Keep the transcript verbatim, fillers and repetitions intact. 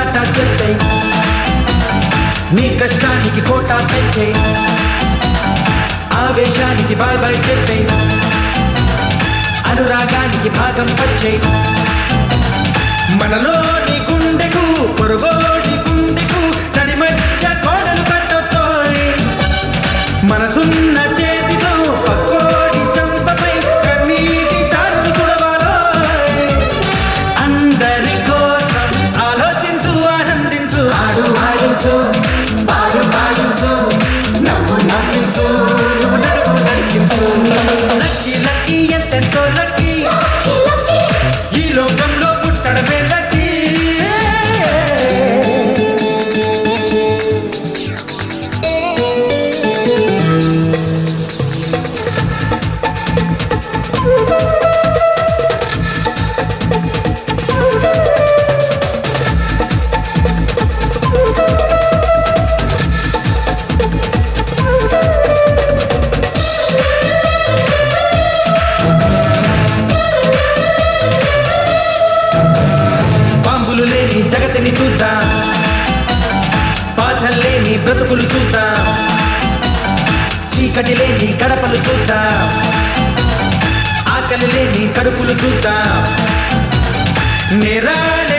టాటా చెప్పే నీ కష్టానికి కోటా పెంచే ఆవేశానికి బాయ్ బాయ్ చెప్పే అనురాగానికి భాగం పచ్చే మనలోని గుండెకు పొరుగోడి గుండెకు తడి మధ్య కోడలు కట్టతోయ్ మనసున్న చేతితో పక్కోడి చంపపై కన్నీటి తారులు తుడవాలో అందరి కోసం ఆలోచించు ఆనందించు ఆడు ఆడించు పాడు పాడించు నవ్వు నవ్వించు నువ్వు నడుపు నడిపించు లక్కీ లక్కీ ఎంతెంతో లక్కీ ఈ లోకంలో పుట్టడమే లక్కీ లేని జగతిని చూద్దాం బాధలు లేని బ్రతుకులు చూద్దాం చీకటి లేని గడపలు చూద్దాం ఆకలి లేని కడుపులు చూద్దాం నేరాల